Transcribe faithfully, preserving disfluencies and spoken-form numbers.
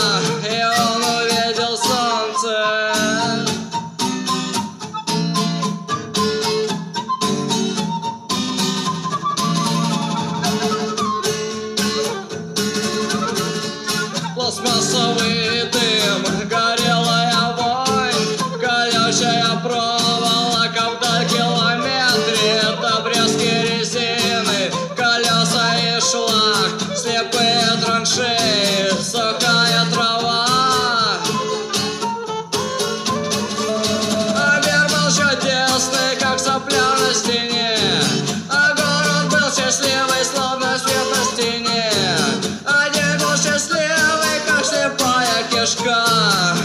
и он увидел солнце. Пластмассовый дым, горелая вонь, колючая проволока вдаль километре, это обрезки резины, колеса и шлак, слепые траншеи, сухая трава. А мир был чудесный, как сопля на стене, а город был счастливый, словно свет на стене. Один был счастливый, как слепая кишка.